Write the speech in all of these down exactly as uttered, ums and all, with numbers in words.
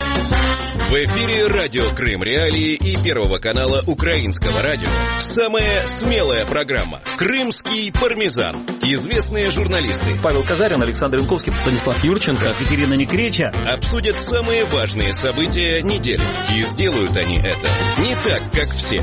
В эфире радио Крым Реалии и Первого канала Украинского радио. Самая смелая программа «Крымский пармезан». Известные журналисты Павел Казарин, Александр Янковский, Станислав Юрченко, Екатерина Некреча обсудят самые важные события недели. И сделают они это не так, как все.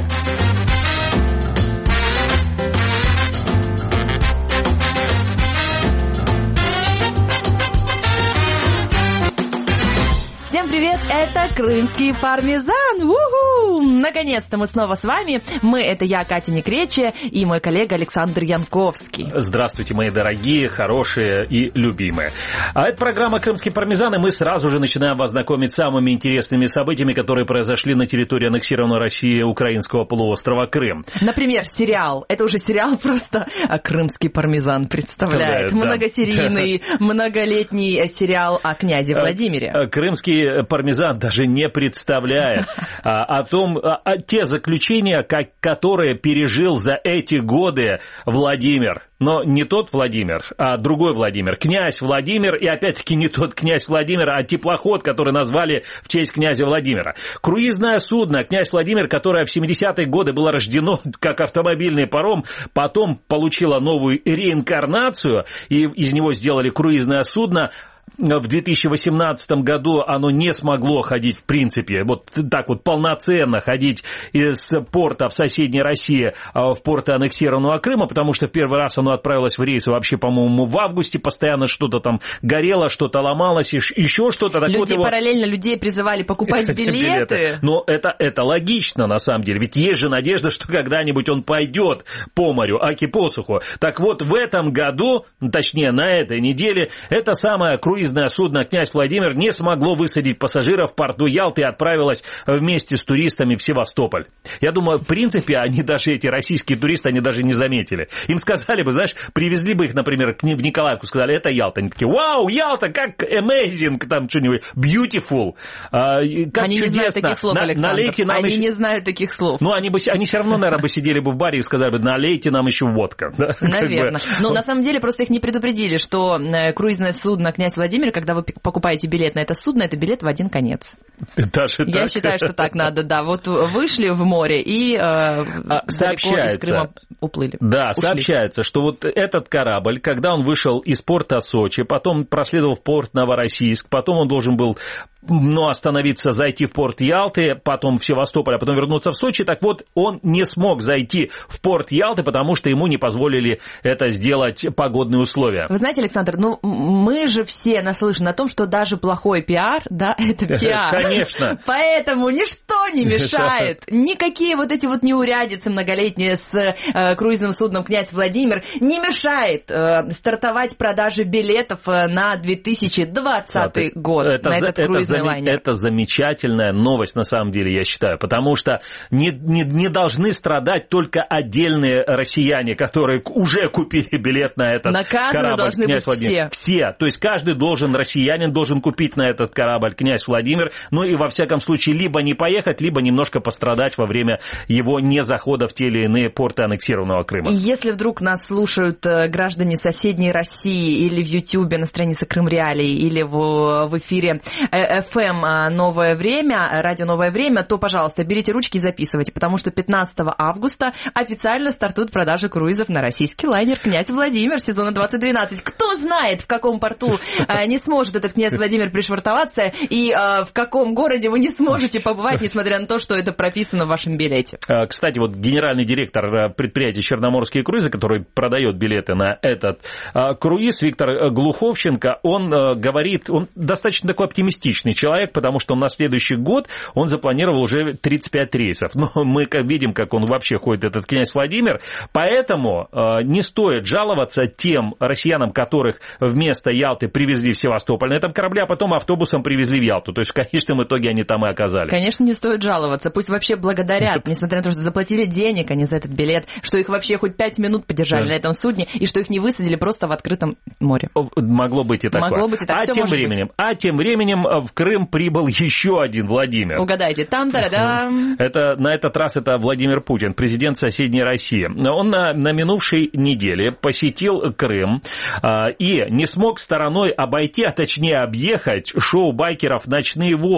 Всем привет, это Крымский пармезан. У-ху! Наконец-то мы снова с вами. Мы, это я, Катя Некреча, и мой коллега Александр Янковский. Здравствуйте, мои дорогие, хорошие и любимые. А это программа «Крымский пармезан», и мы сразу же начинаем вас знакомить с самыми интересными событиями, которые произошли на территории аннексированной России украинского полуострова Крым. Например, сериал. Это уже сериал просто «Крымский пармезан» представляет. Да, многосерийный, да. многолетний сериал о князе Владимире. Крымский пармезан даже не представляет а, о том, о, о те заключения, как, которые пережил за эти годы Владимир. Но не тот Владимир, а другой Владимир. Князь Владимир, и опять-таки не тот князь Владимир, а теплоход, который назвали в честь князя Владимира. Круизное судно «Князь Владимир», которое в семидесятые годы было рождено как автомобильный паром, потом получило новую реинкарнацию, и из него сделали круизное судно. В две тысячи восемнадцатом году оно не смогло ходить, в принципе, вот так вот полноценно ходить из порта в соседней России в порты аннексированного Крыма, потому что в первый раз оно отправилось в рейс вообще, по-моему, в августе, постоянно что-то там горело, что-то ломалось, еще что-то. Люди вот его... параллельно людей призывали покупать билеты. билеты. Но это, это логично, на самом деле, ведь есть же надежда, что когда-нибудь он пойдет по морю, аки посуху. Так вот, в этом году, точнее, на этой неделе, это самое круизное судно «Князь Владимир» не смогло высадить пассажиров в порту Ялты и отправилось вместе с туристами в Севастополь. Я думаю, в принципе, они даже, эти российские туристы, они даже не заметили. Им сказали бы, знаешь, привезли бы их, например, в Николаевку, сказали, это Ялта. Они такие, вау, Ялта, как amazing, там что-нибудь, beautiful. А, как они чудесно. не знают таких слов, На, Александр. Нам они еще... не знают таких слов. Ну, они, бы, они все равно, наверное, бы сидели бы в баре и сказали бы, налейте нам еще водка. Наверное. Но на самом деле просто их не предупредили, что круизное судно «Князь Владимир», когда вы покупаете билет на это судно, это билет в один конец. Даже Я так? считаю, что так надо, да. Вот вышли в море и э, а, далеко из Крыма уплыли. Да, ушли. Сообщается, что вот этот корабль, когда он вышел из порта Сочи, потом проследовал в порт Новороссийск, потом он должен был ну, остановиться, зайти в порт Ялты, потом в Севастополь, а потом вернуться в Сочи. Так вот, он не смог зайти в порт Ялты, потому что ему не позволили это сделать погодные условия. Вы знаете, Александр, ну мы же все наслышаны о том, что даже плохой пиар, да, это пиар. Конечно. Поэтому ничто не мешает. Никакие вот эти вот неурядицы многолетние с э, круизным судном «Князь Владимир» не мешает э, стартовать продажи билетов на две тысячи двадцатый год это, на этот это, круизный это, лайнер. Это замечательная новость, на самом деле, я считаю, потому что не, не, не должны страдать только отдельные россияне, которые уже купили билет на этот Наказаны корабль должны «Князь быть Владимир». все. Все. То есть каждый должен, россиянин должен купить на этот корабль «Князь Владимир», ну и во всяком случае либо не поехать, либо немножко пострадать во время его незахода в те или иные порты аннексированного Крыма. Если вдруг нас слушают граждане соседней России или в Ютьюбе на странице Крым Реалии, или в, в эфире эф эм «Новое время», радио «Новое время», то, пожалуйста, берите ручки и записывайте, потому что пятнадцатого августа официально стартуют продажи круизов на российский лайнер «Князь Владимир» сезона двадцать двенадцать. Кто знает, в каком порту не сможет этот «Князь Владимир» пришвартоваться и в каком городе вы не сможете побывать, несмотря на то, что это прописано в вашем билете. Кстати, вот генеральный директор предприятия «Черноморские круизы», который продает билеты на этот круиз, Виктор Глуховченко, он говорит, он достаточно такой оптимистичный человек, потому что он на следующий год он запланировал уже тридцать пять рейсов. Но мы видим, как он вообще ходит, этот «Князь Владимир», поэтому не стоит жаловаться тем россиянам, которых вместо Ялты привезли в Севастополь на этом корабле, а потом автобусом привезли в Ялту. То есть в конечном итоге они там и оказались. Конечно, не стоит жаловаться. Пусть вообще благодарят, несмотря на то, что заплатили денег они за этот билет, что их вообще хоть пять минут подержали на этом судне, и что их не высадили просто в открытом море. Могло быть и такое. Могло быть и так. А тем временем, а тем временем в Крым прибыл еще один Владимир. Угадайте, там-та-да-дам. Это, на этот раз это Владимир Путин, президент соседней России. Он на, на минувшей неделе посетил Крым а, и не смог стороной обойти, а точнее объехать шоу байкеров «Ночные волки».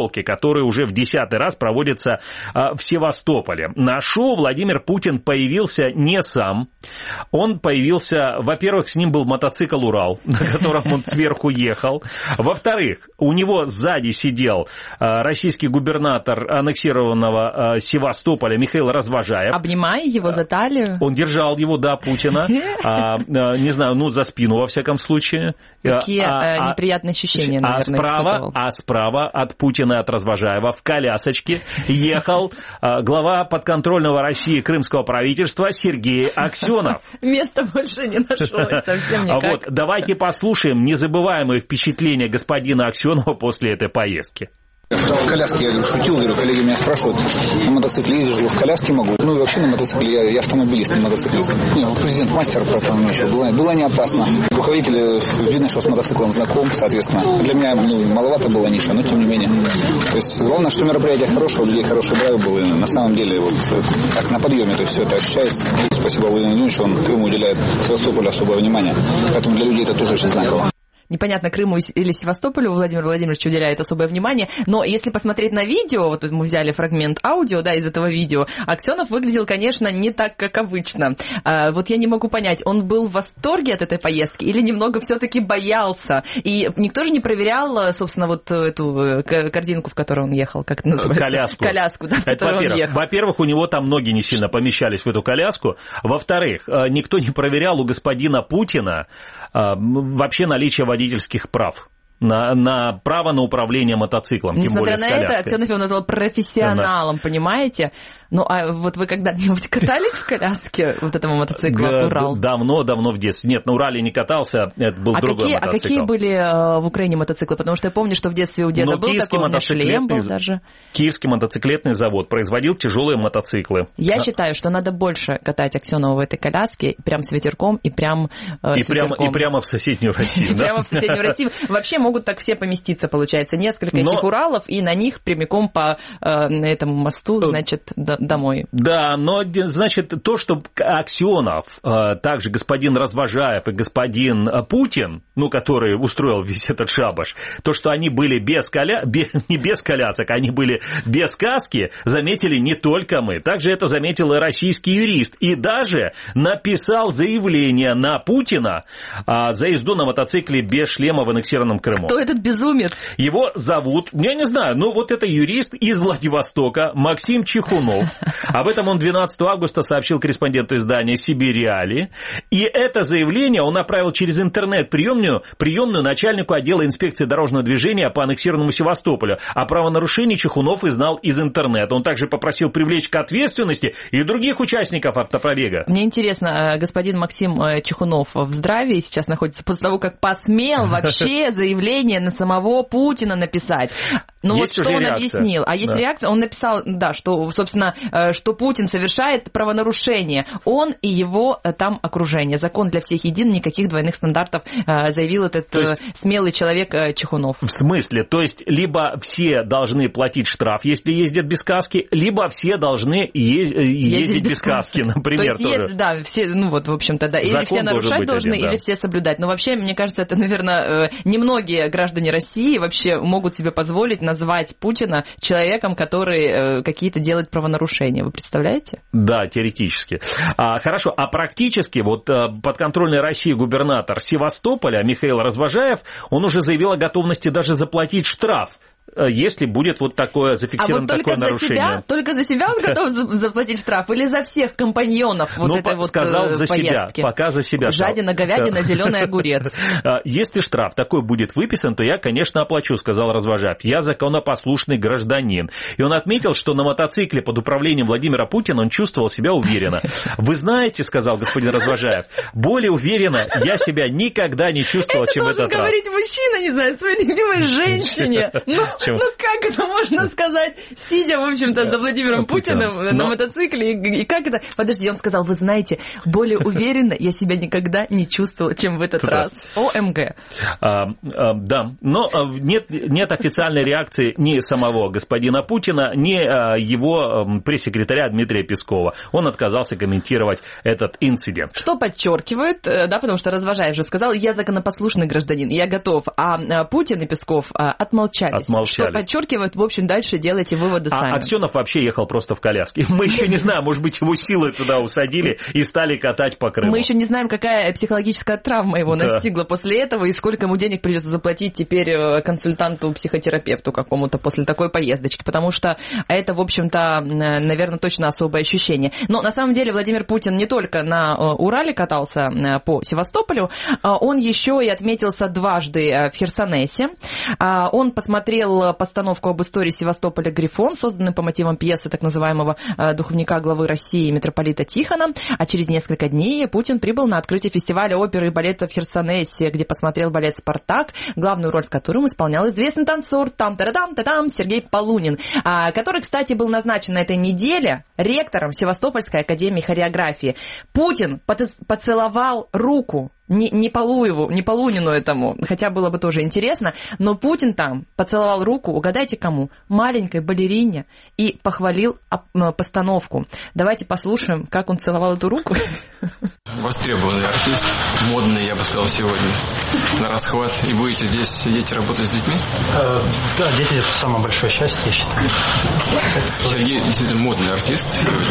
елки, который уже в десятый раз проводится в Севастополе. На шоу Владимир Путин появился не сам. Он появился, во-первых, с ним был мотоцикл «Урал», на котором он сверху ехал. Во-вторых, у него сзади сидел российский губернатор аннексированного Севастополя Михаил Развожаев. Обнимая его за талию? Он держал его, да, Путина. А, не знаю, ну, за спину, во всяком случае. Какие а, неприятные ощущения, а, наверное, справа, испытывал. А справа от Путина, от Развожаева, в колясочке ехал глава подконтрольного России крымского правительства Сергей Аксенов. Места больше не нашлось, совсем никак. Вот, давайте послушаем незабываемые впечатления господина Аксенова после этой поездки. В коляске я шутил, говорю, коллеги меня спрашивают, на мотоцикле ездишь, я в коляске могу. Ну и вообще на мотоцикле, я, я автомобилист, не мотоциклист. Не, президент мастер, поэтому мне еще было, было не опасно. Руководитель, видно, что с мотоциклом знаком, соответственно. Для меня ну, маловато было ниша, но тем не менее. То есть главное, что мероприятие хорошее, у людей хороший драйв был. И на самом деле вот так на подъеме то есть, все это ощущается. Спасибо Владимиру Владимировичу, он Крыму уделяет Севастополю особое внимание. Поэтому для людей это тоже очень знаково. Непонятно, Крыму или Севастополю Владимир Владимирович уделяет особое внимание, но если посмотреть на видео, вот мы взяли фрагмент аудио, да, из этого видео, Аксенов выглядел, конечно, не так, как обычно. А, вот я не могу понять, он был в восторге от этой поездки или немного все-таки боялся? И никто же не проверял, собственно, вот эту корзинку, в которой он ехал, как это называется? Коляску. Коляску, да, в которой он ехал. Во-первых, у него там ноги не сильно помещались в эту коляску. Во-вторых, никто не проверял у господина Путина вообще наличие водительских прав. На, на право на управление мотоциклом, тем Несмотря более с коляской. на это, Аксенов его назвал профессионалом, да. Понимаете? Ну, а вот вы когда-нибудь катались в коляске вот этого мотоцикла «Урал»? Давно-давно в детстве. Нет, на «Урале» не катался, это был а другой какие, мотоцикл. А какие были в Украине мотоциклы? Потому что я помню, что в детстве у деда Но был такой, у меня шлем был даже. Киевский мотоциклетный завод производил тяжелые мотоциклы. Я да. считаю, что надо больше катать Аксенова в этой коляске, прям с ветерком и прям э, и с прямо, ветерком. И прямо в соседнюю Россию. Прямо в соседнюю Россию. Вообще могут так все поместиться, получается. Несколько этих Уралов, и на них прямиком по этому мосту, значит, домой. Да. Да, но, значит, то, что Аксенов, также господин Развожаев и господин Путин, ну, который устроил весь этот шабаш, то, что они были без коля... без... не без колясок, они были без каски, заметили не только мы. Также это заметил и российский юрист. И даже написал заявление на Путина за езду на мотоцикле без шлема в аннексированном Крыму. Кто этот безумец? Его зовут, я не знаю, ну, вот это юрист из Владивостока Максим Чехунов. Об этом он двенадцатого августа сообщил корреспонденту издания «Сибирь-Реалии». И это заявление он направил через интернет приемную, приемную начальнику отдела инспекции дорожного движения по аннексированному Севастополю. О правонарушении Чехунов узнал из интернета. Он также попросил привлечь к ответственности и других участников автопробега. Мне интересно, господин Максим Чехунов в здравии сейчас находится после того, как посмел вообще заявление на самого Путина написать. Ну вот что он объяснил. А есть реакция, он написал, да, что, собственно, что Путин совершает правонарушение. Он и его там окружение. Закон для всех един, никаких двойных стандартов, заявил этот есть, смелый человек Чехунов. В смысле? То есть, либо все должны платить штраф, если ездят без каски, либо все должны ез- ездить, ездить без, без каски, каски, например. То есть, тоже. Есть, да, все, ну вот, в общем-то, да. Или закон все нарушать должны, один, да. Или все соблюдать. Но вообще, мне кажется, это, наверное, немногие граждане России вообще могут себе позволить назвать Путина человеком, который какие-то делает правонарушения. Вы представляете? Да, теоретически. А, хорошо, а практически вот подконтрольный России губернатор Севастополя Михаил Развожаев, он уже заявил о готовности даже заплатить штраф, если будет вот такое зафиксировано а вот такое за нарушение. Себя, только за себя он готов заплатить штраф или за всех компаньонов вот ну, этой вот сказал за поездки? Себя, пока за себя. Жадина, говядина, зеленый огурец. Если штраф такой будет выписан, то я, конечно, оплачу, сказал Развожаев. Я законопослушный гражданин. И он отметил, что на мотоцикле под управлением Владимира Путина он чувствовал себя уверенно. Вы знаете, сказал господин Развожаев, более уверенно я себя никогда не чувствовал, чем в этот раз. Это должен говорить мужчина, не знаю, своей любимой женщине. Ну как это можно сказать, сидя, в общем-то, за Владимиром Путиным Но... на мотоцикле, и, и как это... Подожди, он сказал, вы знаете, более уверенно я себя никогда не чувствовал, чем в этот раз. ОМГ. А, а, да, но нет, нет официальной реакции ни самого господина Путина, ни его пресс-секретаря Дмитрия Пескова. Он отказался комментировать этот инцидент. Что подчеркивает, да, потому что Развожаев же сказал, я законопослушный гражданин, я готов, а Путин и Песков отмолчались. Отмолчались. Промолчали. Что подчеркивает, в общем, дальше делайте выводы а сами. Аксенов вообще ехал просто в коляске. Мы еще не знаем, может быть, его силой туда усадили и стали катать по Крыму. Мы еще не знаем, какая психологическая травма его да. настигла после этого, и сколько ему денег придется заплатить теперь консультанту, психотерапевту какому-то после такой поездочки, потому что это, в общем-то, наверное, точно особое ощущение. Но на самом деле Владимир Путин не только на Урале катался по Севастополю, он еще и отметился дважды в Херсонесе. Он посмотрел постановку об истории Севастополя «Грифон», созданную по мотивам пьесы так называемого духовника главы России митрополита Тихона. А через несколько дней Путин прибыл на открытие фестиваля оперы и балета в Херсонесе, где посмотрел балет «Спартак», главную роль в котором исполнял известный танцор там-та-дам-та-дам Сергей Полунин, который, кстати, был назначен на этой неделе ректором Севастопольской академии хореографии. Путин поцеловал руку Не, не Полуеву, не Полунину этому, хотя было бы тоже интересно, но Путин там поцеловал руку, угадайте кому, маленькой балерине, и похвалил постановку. Давайте послушаем, как он целовал эту руку. Востребованный артист, модный, я бы сказал, сегодня, на расхват. И будете здесь сидеть и работать с детьми? Э, да, дети – это самое большое счастье, я считаю. Сергей действительно модный артист,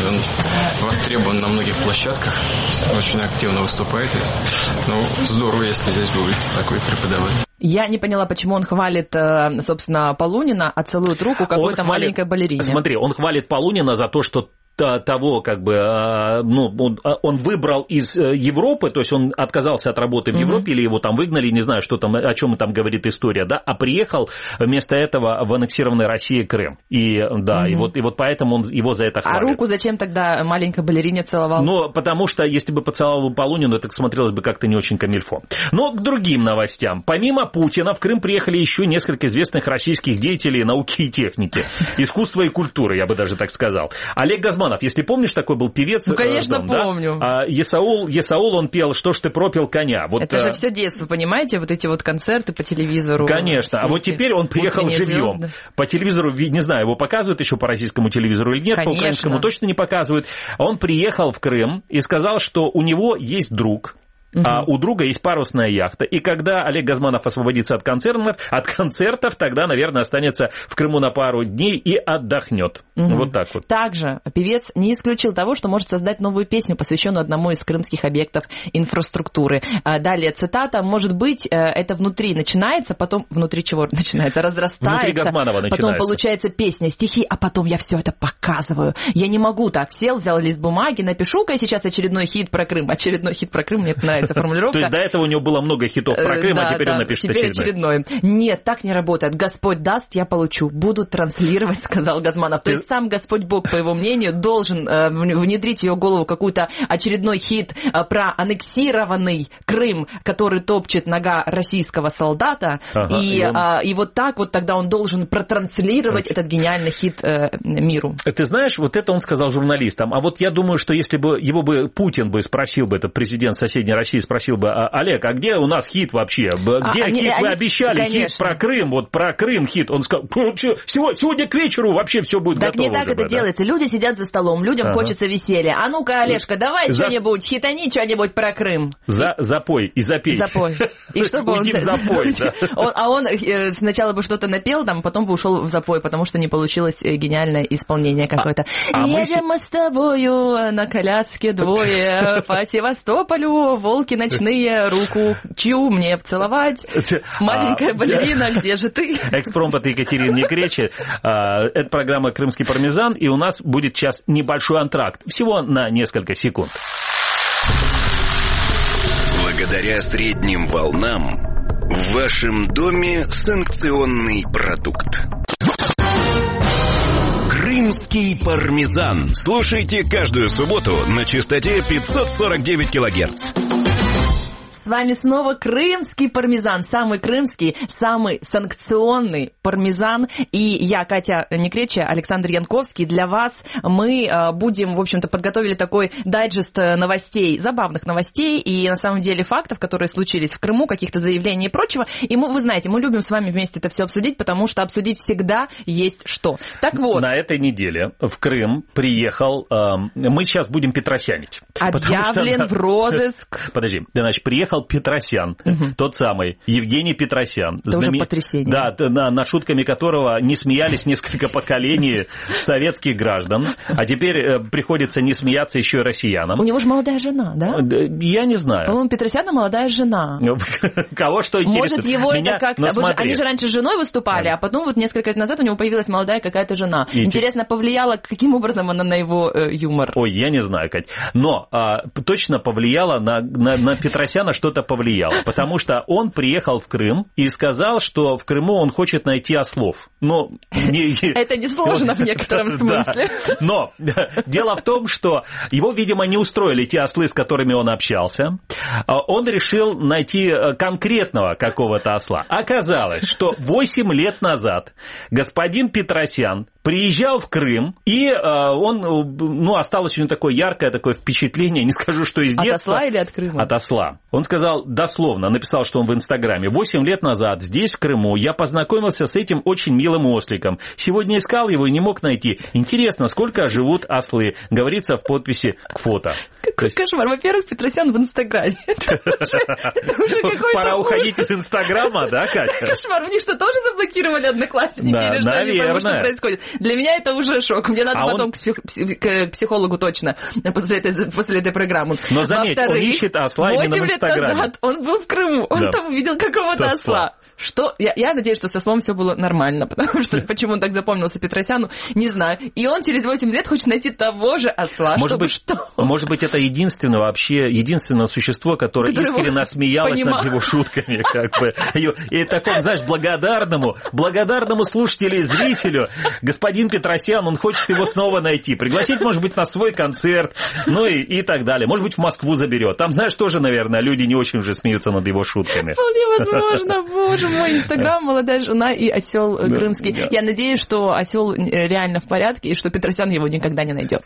он востребован на многих площадках, очень активно выступает. Ну, здорово, если здесь будет такой преподаватель. Я не поняла, почему он хвалит, собственно, Полунина, а целует руку какой-то хвалит, маленькой балерине. Смотри, он хвалит Полунина за то, что того, как бы, ну, он, он выбрал из Европы, то есть он отказался от работы в Европе, mm-hmm. или его там выгнали, не знаю, что там, о чем там говорит история, да, а приехал вместо этого в аннексированной России Крым. И, да, mm-hmm. и, вот, и вот поэтому он его за это хвалит. А руку зачем тогда маленькой балерине целовал? Ну, потому что, если бы поцеловал Полунину, это смотрелось бы как-то не очень камильфо. Но к другим новостям. Помимо Путина в Крым приехали еще несколько известных российских деятелей науки и техники, искусства и культуры, я бы даже так сказал. Олег Газманов, если помнишь, такой был певец. Ну, конечно, там, помню. Да? Есаул, Есаул, он пел «Что ж ты пропил коня». Вот, это а... же все детство, понимаете, вот эти вот концерты по телевизору. Конечно, а вот теперь он приехал живьем. По телевизору, не знаю, его показывают еще по российскому телевизору или нет, конечно. По украинскому точно не показывают. Он приехал в Крым и сказал, что у него есть друг, Uh-huh. А у друга есть парусная яхта. И когда Олег Газманов освободится от концертов, от концертов, тогда, наверное, останется в Крыму на пару дней и отдохнет. Uh-huh. Вот так вот. Также певец не исключил того, что может создать новую песню, посвященную одному из крымских объектов инфраструктуры. Далее цитата. Может быть, это внутри начинается, потом внутри чего начинается? Разрастается. Внутри Газманова начинается. Потом получается песня, стихи, а потом я все это показываю. Я не могу так. Сел, взял лист бумаги, напишу-ка я сейчас очередной хит про Крым. Очередной хит про Крым, мне нравится формулировка. То есть до этого у него было много хитов про Крым, да, а теперь да, он напишет теперь очередной. очередной. Нет, так не работает. Господь даст, я получу. Буду транслировать, сказал Газманов. То есть сам Господь Бог, по его мнению, должен э, внедрить в ее голову какой-то очередной хит э, про аннексированный Крым, который топчет нога российского солдата. Ага, и, и, он... э, и вот так вот тогда он должен протранслировать этот гениальный хит э, миру. Ты знаешь, вот это он сказал журналистам. А вот я думаю, что если бы его бы Путин бы спросил бы, этот президент соседней России спросил бы: Олег, а где у нас хит вообще? Где а, хит? Они, Вы они... обещали Конечно. Хит про Крым, вот про Крым хит. Он сказал, сегодня, сегодня к вечеру вообще все будет так готово. Так не так уже, это да? делается. Люди сидят за столом, людям ага. хочется веселья. А ну-ка, Олежка, давай за... что-нибудь, хитани что-нибудь про Крым. За, запой и запей. Запой. И чтобы он... Уйди в запой, да. он, а он сначала бы что-то напел, там, потом бы ушел в запой, потому что не получилось гениальное исполнение какое-то. А, а Едем мы... мы с тобою на коляске двое по Севастополю, волки ночные, руку чью мне поцеловать. Маленькая балерина, где же ты? Экспромт от Екатерины Некречи. Это программа «Крымский пармезан», и у нас будет сейчас небольшой антракт. Всего на несколько секунд. Благодаря средним волнам в вашем доме санкционный продукт. Крымский пармезан. Слушайте каждую субботу на частоте пятьсот сорок девять килогерц. С вами снова крымский пармезан, самый крымский, самый санкционный пармезан. И я, Катя Некреча, Александр Янковский. Для вас мы будем, в общем-то, подготовили такой дайджест новостей, забавных новостей и, на самом деле, фактов, которые случились в Крыму, каких-то заявлений и прочего. И мы, вы знаете, мы любим с вами вместе это все обсудить, потому что обсудить всегда есть что. Так вот. На этой неделе в Крым приехал, э, мы сейчас будем петросянить. Объявлен что... в розыск. Подожди, значит, приехал приехал Петросян, угу. тот самый, Евгений Петросян. Это знаме... уже потрясение. Да, на, на шутками которого не смеялись несколько поколений советских граждан, а теперь приходится не смеяться еще и россиянам. У него же молодая жена, да? Я не знаю. По-моему, Петросяна молодая жена. Кого что интересно? Может, его Меня... это как-то... Ну, они же раньше с женой выступали, да. а потом вот несколько лет назад у него появилась молодая какая-то жена. И Интересно, те... повлияла, каким образом она на его э, юмор? Ой, я не знаю, Кать. Но а, точно повлияла на, на, на Петросяна, что-то повлияло. Потому что он приехал в Крым и сказал, что в Крыму он хочет найти ослов. Но... Это несложно в некотором смысле. Но дело в том, что его, видимо, не устроили те ослы, с которыми он общался. Он решил найти конкретного какого-то осла. Оказалось, что восемь лет назад господин Петросян приезжал в Крым, и э, он, ну, осталось у него такое яркое такое впечатление, не скажу, что из детства. От осла или от Крыма? От осла. Он сказал дословно, написал, что он в Инстаграме. Восемь лет назад здесь, в Крыму, я познакомился с этим очень милым осликом. Сегодня искал его и не мог найти. Интересно, сколько живут ослы? Говорится в подписи к фото. Какой кошмар. Во-первых, Петросян в Инстаграме. Пора уходить из Инстаграма, да, Катя? Кошмар. У них что, тоже заблокировали одноклассники? Или что? Я не пойму, что происходит. Для меня это уже шок. Мне надо а потом он... к, псих... к психологу точно после этой, после этой программы. Но заметь, он ищет осла именно в Инстаграме. восемь лет назад он был в Крыму, он да. там увидел какого-то осла. осла. Что? Я, я надеюсь, что со словом все было нормально, потому что почему он так запомнился Петросяну, не знаю. И он через восемь лет хочет найти того же осла, может чтобы быть, что? Может быть, это единственное вообще, единственное существо, которое искренне смеялось над его шутками, как бы. И такому, знаешь, благодарному, благодарному слушателю и зрителю, господин Петросян, он хочет его снова найти, пригласить, может быть, на свой концерт, ну и, и так далее. Может быть, в Москву заберет. Там, знаешь, тоже, наверное, люди не очень уже смеются над его шутками. Вполне возможно, боже. Мой Инстаграм, молодая жена и осел да, крымский. Да. Я надеюсь, что осел реально в порядке и что Петросян его никогда не найдет.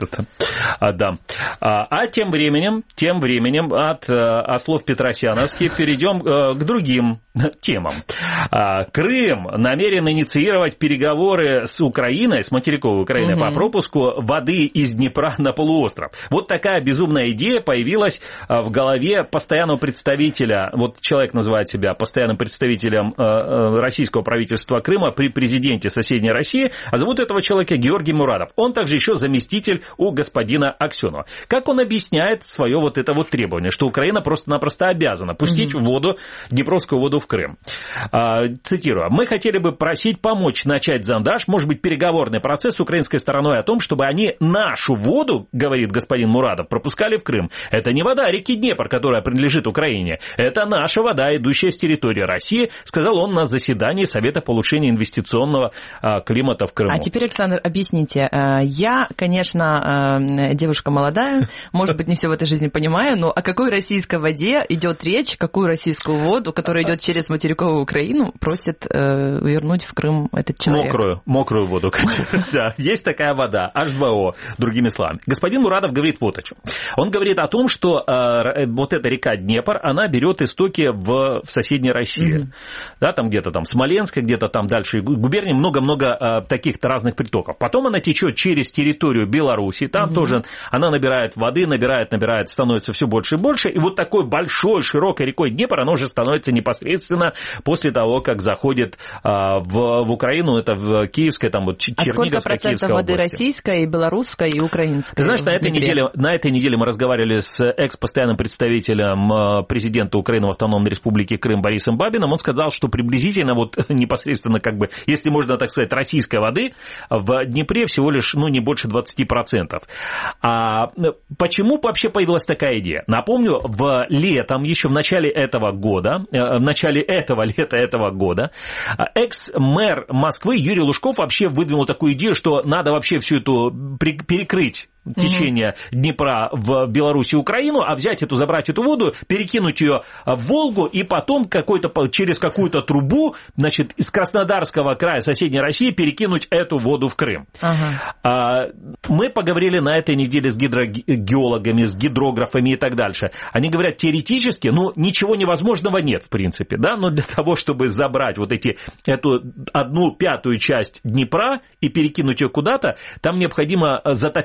А, да. А, а тем временем, тем временем от а, ослов петросяновских перейдем а, к другим темам. А, Крым намерен инициировать переговоры с Украиной, с материковой Украиной угу. по пропуску воды из Днепра на полуостров. Вот такая безумная идея появилась в голове постоянного представителя, вот человек называет себя постоянным представителем российского правительства Крыма при президенте соседней России, а зовут этого человека Георгий Мурадов. Он также еще заместитель у господина Аксенова. Как он объясняет свое вот это вот требование, что Украина просто-напросто обязана пустить mm-hmm. воду, Днепровскую воду в Крым. А, цитирую. «Мы хотели бы просить помочь начать зондаж, может быть, переговорный процесс с украинской стороной о том, чтобы они нашу воду, говорит господин Мурадов, пропускали в Крым. Это не вода реки Днепр, которая принадлежит Украине. Это наша вода, идущая с территории России», сказал он на заседании Совета по улучшению инвестиционного климата в Крыму. А теперь, Александр, объясните. Я, конечно, девушка молодая, может быть, не все в этой жизни понимаю, но о какой российской воде идет речь, какую российскую воду, которая идет через материковую Украину, просит вернуть в Крым этот человек? Мокрую, мокрую воду, конечно. Да, есть такая вода, эйч два о, другими словами. Господин Мурадов говорит вот о чем. Он говорит о том, что вот эта река Днепр, она берет истоки в соседней России. Да, там где-то там Смоленская, где-то там дальше губернии, много-много а, таких-то разных притоков. Потом она течет через территорию Беларуси, там mm-hmm. тоже она набирает воды, набирает, набирает, становится все больше и больше, и вот такой большой, широкой рекой Днепр, она уже становится непосредственно после того, как заходит а, в, в Украину, это в Киевской, там вот Черниговская, Киевская область. А сколько процентов воды российской, белорусской и украинской? Ты знаешь, на этой, неделе, на этой неделе мы разговаривали с экс-постоянным представителем президента Украины в Автономной Республике Крым Борисом Бабиным, он сказал, что приблизительно вот непосредственно, как бы, если можно так сказать, российской воды в Днепре всего лишь, ну, не больше двадцать процентов. А почему вообще появилась такая идея? Напомню, в летом, еще в начале этого года, в начале этого лета этого года, экс-мэр Москвы Юрий Лужков вообще выдвинул такую идею, что надо вообще всю эту перекрыть течение mm-hmm. Днепра в Беларусь и Украину, а взять эту, забрать эту воду, перекинуть ее в Волгу и потом какой-то, через какую-то трубу, значит, из Краснодарского края соседней России перекинуть эту воду в Крым. Uh-huh. Мы поговорили на этой неделе с гидрогеологами, с гидрографами и так дальше. Они говорят, теоретически, ну, ничего невозможного нет, в принципе, да, но для того, чтобы забрать вот эти, эту одну пятую часть Днепра и перекинуть ее куда-то, там необходимо затопить несколько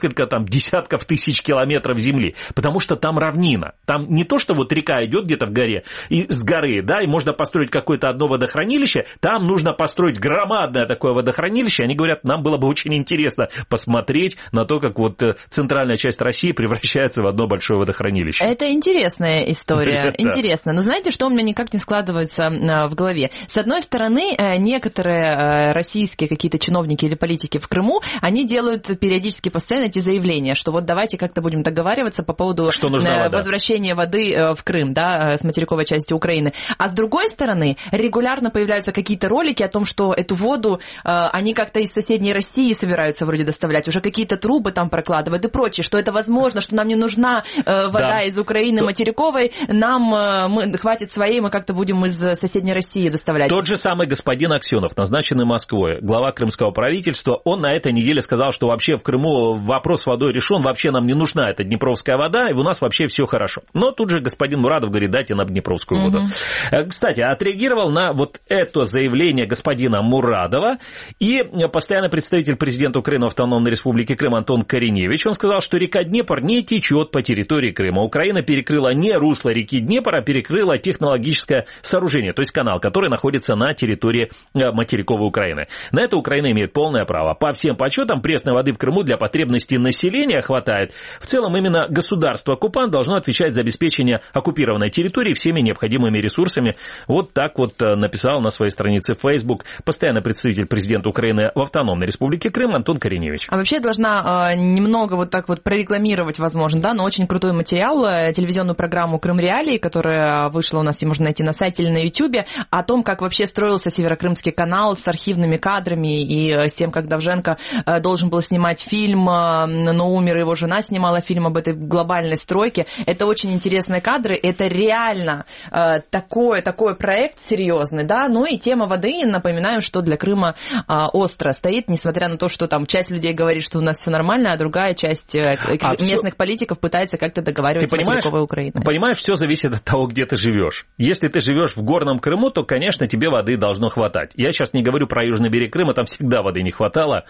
несколько там десятков тысяч километров земли, потому что там равнина. Там не то, что вот река идет где-то в горе, и с горы, да, и можно построить какое-то одно водохранилище, там нужно построить громадное такое водохранилище. Они говорят, нам было бы очень интересно посмотреть на то, как вот центральная часть России превращается в одно большое водохранилище. Это интересная история, интересно. Но знаете, что у меня никак не складывается в голове? С одной стороны, некоторые российские какие-то чиновники или политики в Крыму, они делают периодически постоянно эти заявления, что вот давайте как-то будем договариваться по поводу возвращения воды в Крым, да, с материковой части Украины. А с другой стороны, регулярно появляются какие-то ролики о том, что эту воду они как-то из соседней России собираются вроде доставлять, уже какие-то трубы там прокладывают и прочее, что это возможно, что нам не нужна вода да. из Украины материковой, нам мы, хватит своей, мы как-то будем из соседней России доставлять. Тот же самый господин Аксенов, назначенный Москвой, глава крымского правительства, он на этой неделе сказал, что вообще в Крыму вопрос с водой решен, вообще нам не нужна эта днепровская вода, и у нас вообще все хорошо. Но тут же господин Мурадов говорит, дайте нам днепровскую воду. Угу. Кстати, отреагировал на вот это заявление господина Мурадова и постоянный представитель президента Украины в Автономной Республике Крым Антон Кореневич. Он сказал, что река Днепр не течет по территории Крыма. Украина перекрыла не русло реки Днепр, а перекрыла технологическое сооружение, то есть канал, который находится на территории материковой Украины. На это Украина имеет полное право. По всем подсчетам, пресной воды в Крыму для потребностей населения хватает. В целом, именно государство-оккупант должно отвечать за обеспечение оккупированной территории всеми необходимыми ресурсами. Вот так вот написал на своей странице в Facebook постоянный представитель президента Украины в Автономной Республике Крым Антон Кореневич. А вообще должна э, немного вот так вот прорекламировать, возможно, да, но очень крутой материал, э, телевизионную программу «Крым Реалии», которая вышла у нас, и можно найти на сайте или на Ютьюбе, о том, как вообще строился Северокрымский канал с архивными кадрами и с тем, как Довженко э, должен был снимать фильм, э, но умер, его жена снимала фильм об этой глобальной стройке. Это очень интересные кадры, это реально э, такой, такой проект серьезный, да, ну и тема воды, напоминаю, что для Крыма э, остро стоит, несмотря на то, что там часть людей говорит, что у нас все нормально, а другая часть э, а местных все... политиков пытается как-то договариваться с материковой Украиной. Понимаешь, все зависит от того, где ты живешь. Если ты живешь в горном Крыму, то, конечно, тебе воды должно хватать. Я сейчас не говорю про южный берег Крыма, там всегда воды не хватало.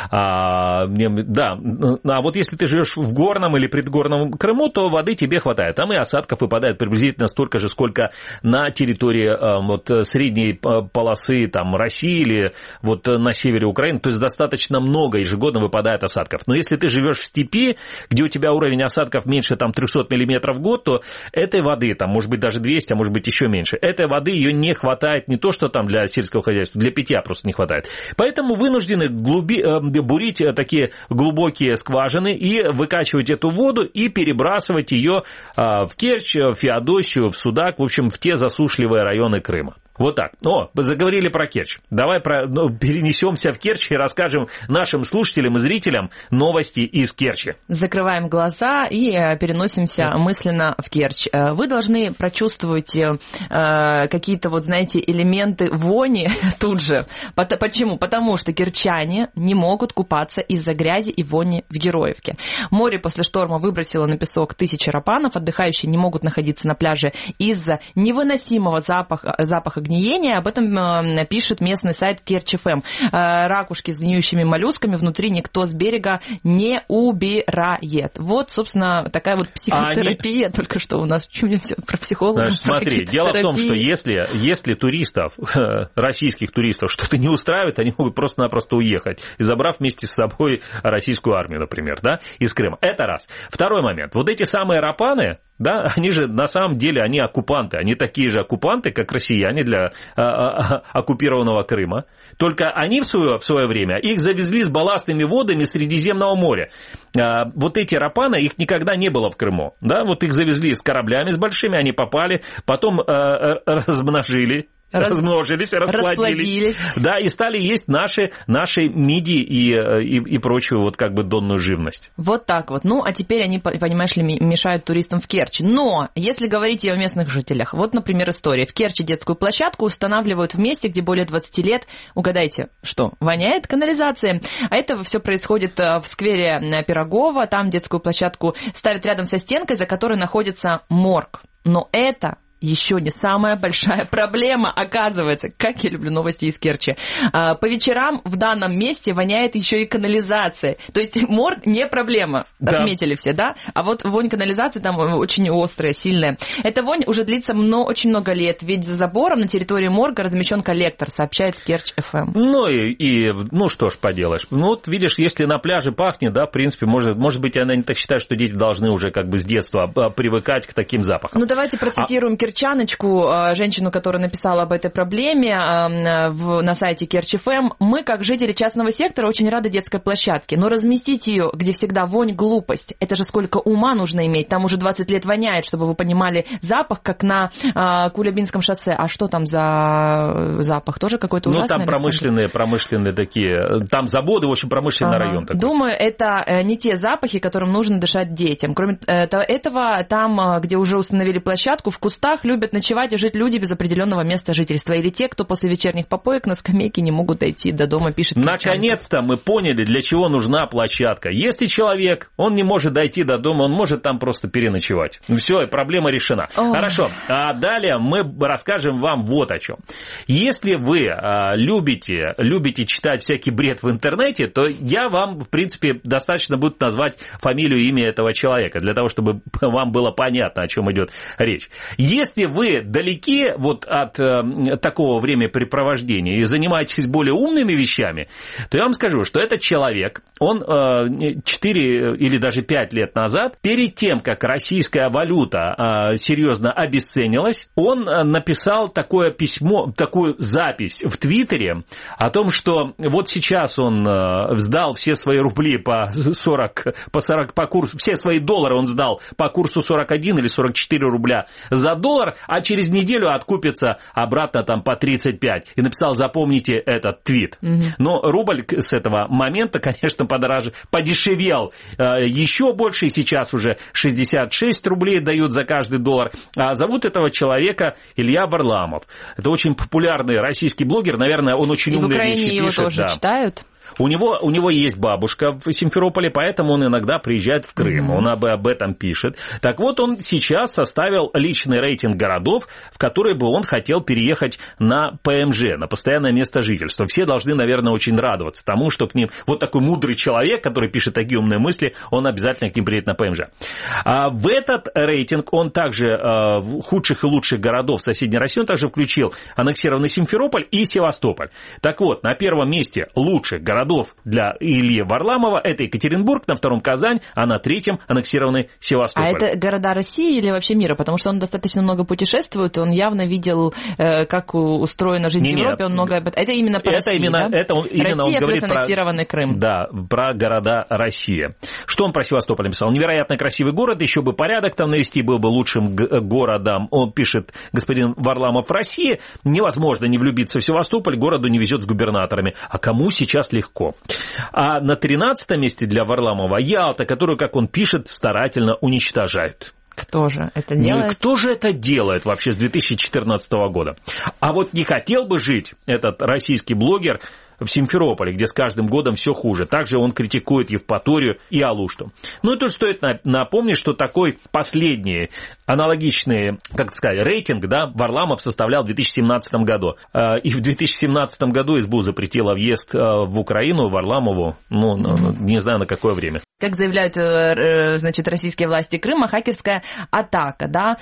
А, да, а вот если ты живешь в горном или предгорном Крыму, то воды тебе хватает. Там и осадков выпадает приблизительно столько же, сколько на территории вот, средней полосы там, России или вот на севере Украины. То есть достаточно много ежегодно выпадает осадков. Но если ты живешь в степи, где у тебя уровень осадков меньше там, триста миллиметров в год, то этой воды, там, может быть, даже двести, а может быть, еще меньше. Этой воды ее не хватает не то, что там для сельского хозяйства, для питья просто не хватает. Поэтому вынуждены глуби, бурить такие глубокие скважины и выкачивать эту воду и перебрасывать ее в Керчь, в Феодосию, в Судак, в общем, в те засушливые районы Крыма. Вот так. О, заговорили про Керчь. Давай про, ну, перенесемся в Керчь и расскажем нашим слушателям и зрителям новости из Керчи. Закрываем глаза и переносимся мысленно в Керчь. Вы должны прочувствовать э, какие-то, вот, знаете, элементы вони тут же. Почему? Потому что керчане не могут купаться из-за грязи и вони в Героевке. Море после шторма выбросило на песок тысячи рапанов. Отдыхающие не могут находиться на пляже из-за невыносимого запаха, запаха гниения. Об этом пишет местный сайт Керчь эф эм. Ракушки с гниющими моллюсками внутри никто с берега не убирает. Вот, собственно, такая вот психотерапия. Они... Только что у нас почему все про психологов. Смотри, дело в том, что если, если туристов, российских туристов, что-то не устраивает, они могут просто-напросто уехать, и забрав вместе с собой российскую армию, например, да, из Крыма. Это раз. Второй момент. Вот эти самые рапаны, да, они же на самом деле, они оккупанты, они такие же оккупанты, как россияне для а, а, оккупированного Крыма, только они в свое, в свое время их завезли с балластными водами Средиземного моря. А, вот эти рапаны, их никогда не было в Крыму, да, вот их завезли с кораблями с большими, они попали, потом а, размножили. Размножились, расплодились, расплодились, да, и стали есть наши, наши мидии и, и, и прочую вот как бы донную живность. Вот так вот. Ну, а теперь они, понимаешь ли, мешают туристам в Керчи. Но, если говорить о местных жителях, вот, например, история. В Керчи детскую площадку устанавливают в месте, где более двадцати лет, угадайте, что, воняет канализация. А это все происходит в сквере Пирогова. Там детскую площадку ставят рядом со стенкой, за которой находится морг. Но это еще не самая большая проблема, оказывается. Как я люблю новости из Керчи. По вечерам в данном месте воняет еще и канализация. То есть морг не проблема, да. Отметили все, да? А вот вонь канализации там очень острая, сильная. Эта вонь уже длится много, очень много лет, ведь за забором на территории морга размещен коллектор, сообщает Керчь эф эм. Ну и, и ну что ж поделаешь. Ну вот видишь, если на пляже пахнет, да, в принципе, может, может быть, она не так считает, что дети должны уже как бы с детства привыкать к таким запахам. Ну давайте процитируем а... Керчаночку, женщину, которая написала об этой проблеме на сайте Керчь эф эм. Мы, как жители частного сектора, очень рады детской площадке, но разместить ее, где всегда вонь, глупость. Это же сколько ума нужно иметь. Там уже двадцать лет воняет, чтобы вы понимали запах, как на Кулябинском шоссе. А что там за запах? Тоже какой-то ужасный? Ну, там промышленные, промышленные такие, там заводы, в общем, промышленный ага. район такой. Думаю, это не те запахи, которым нужно дышать детям. Кроме этого, там, где уже установили площадку, в кустах любят ночевать и жить люди без определенного места жительства. Или те, кто после вечерних попоек на скамейке не могут дойти до дома, пишет Керчанка. Наконец-то мы поняли, для чего нужна площадка. Если человек, он не может дойти до дома, он может там просто переночевать. Все, проблема решена. Ой. Хорошо, а далее мы расскажем вам вот о чем. Если вы а, любите, любите читать всякий бред в интернете, то я вам, в принципе, достаточно будет назвать фамилию и имя этого человека, для того, чтобы вам было понятно, о чем идет речь. Если вы далеки вот от э, такого времяпрепровождения и занимаетесь более умными вещами, то я вам скажу, что этот человек, он э, четыре или даже пять лет назад, перед тем, как российская валюта э, серьезно обесценилась, он написал такое письмо, такую запись в Твиттере о том, что вот сейчас он э, сдал все свои рубли по сорок, по сорок, по курсу, все свои доллары он сдал по курсу сорок один или сорок четыре рубля за доллар, а через неделю откупится обратно там по тридцать пять. И написал, запомните этот твит. Mm-hmm. Но рубль с этого момента, конечно, подороже, подешевел э, еще больше, и сейчас уже шестьдесят шесть рублей дают за каждый доллар. А зовут этого человека Илья Варламов. Это очень популярный российский блогер, наверное, он очень и умные вещи пишет. И в Украине его тоже да. читают? У него, у него есть бабушка в Симферополе, поэтому он иногда приезжает в Крым, mm-hmm. он об, об этом пишет. Так вот, он сейчас составил личный рейтинг городов, в которые бы он хотел переехать на пэ эм жэ, на постоянное место жительства. Все должны, наверное, очень радоваться тому, что к ним вот такой мудрый человек, который пишет такие умные мысли, он обязательно к ним приедет на пэ эм жэ. А в этот рейтинг он также а, худших и лучших городов соседней России, он также включил аннексированный Симферополь и Севастополь. Так вот, на первом месте лучших городов для Ильи Варламова это Екатеринбург, на втором Казань, а на третьем аннексированный Севастополь. А это города России или вообще мира? Потому что он достаточно много путешествует, и он явно видел, как устроена жизнь не, в Европе. Он много... Это именно по это России, именно, да? Это он, именно Россия он плюс говорит аннексированный про, Крым. Да, про города России. Что он про Севастополь написал? Невероятно красивый город, еще бы порядок там навести, был бы лучшим городом. Он пишет, господин Варламов, в России невозможно не влюбиться в Севастополь, городу не везет с губернаторами. А кому сейчас легко? А на тринадцатом месте для Варламова Ялта, которую, как он пишет, старательно уничтожают. Кто же это делает? Ну, кто же это делает вообще с две тысячи четырнадцатого года? А вот не хотел бы жить этот российский блогер в Симферополе, где с каждым годом все хуже. Также он критикует Евпаторию и Алушту. Ну и тут стоит напомнить, что такой последний аналогичный, как сказать, рейтинг, да, Варламов составлял в две тысячи семнадцатом году. И в две тысячи семнадцатом году СБУ запретила въезд в Украину Варламову, ну, не знаю на какое время. Как заявляют, значит, российские власти Крыма, хакерская атака, да,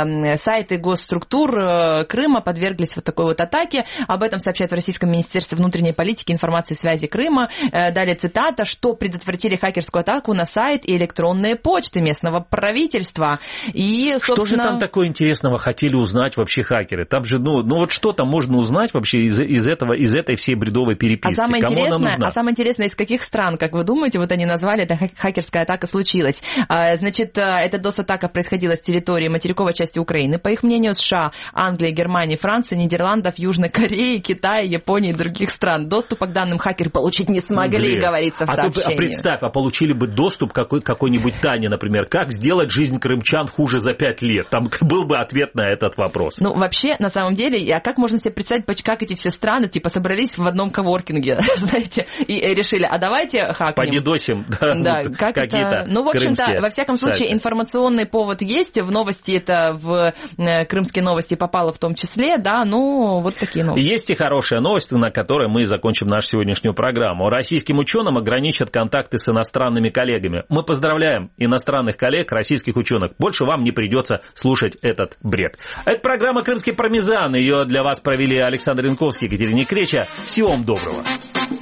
сайты госструктур Крыма подверглись вот такой вот атаке. Об этом сообщают в Российском министерстве внутренней политики, информации и связи Крыма. Далее цитата, что предотвратили хакерскую атаку на сайт и электронные почты местного правительства. И, собственно... Что же там такое интересного хотели узнать вообще хакеры? Там же, ну, ну вот что там можно узнать вообще из, из, этого, из этой всей бредовой переписки? А самое, интересное, а самое интересное, из каких стран, как вы думаете, вот они назвали, эта хакерская атака случилась. Значит, эта дос-атака происходила с территории материковой части Украины, по их мнению, США, Англии, Германии, Франции, Нидерландов, Южной Кореи, Китая, Японии и других стран. Доступа к данным хакеры получить не смогли, Блин. говорится в сообщении. А, тут, а представь, а получили бы доступ какой, какой-нибудь Тане, например, как сделать жизнь крымчан хуже за пять лет? Там был бы ответ на этот вопрос. Ну, вообще, на самом деле, а как можно себе представить, как эти все страны, типа, собрались в одном коворкинге, знаете, и решили, а давайте хакнем. Подидосим, да, да, как какие-то это... Ну, в общем-то, во всяком случае, сайты. информационный повод есть. В новости это, в крымские новости попало в том числе, да, ну, вот такие новости. Есть и хорошая новость, на которой мы закончим нашу сегодняшнюю программу. Российским ученым ограничат контакты с иностранными коллегами. Мы поздравляем иностранных коллег, российских ученых. Больше вам не придется слушать этот бред. Это программа «Крымский пармезан». Ее для вас провели Александр Янковский и Екатерина Креча. Всего вам доброго.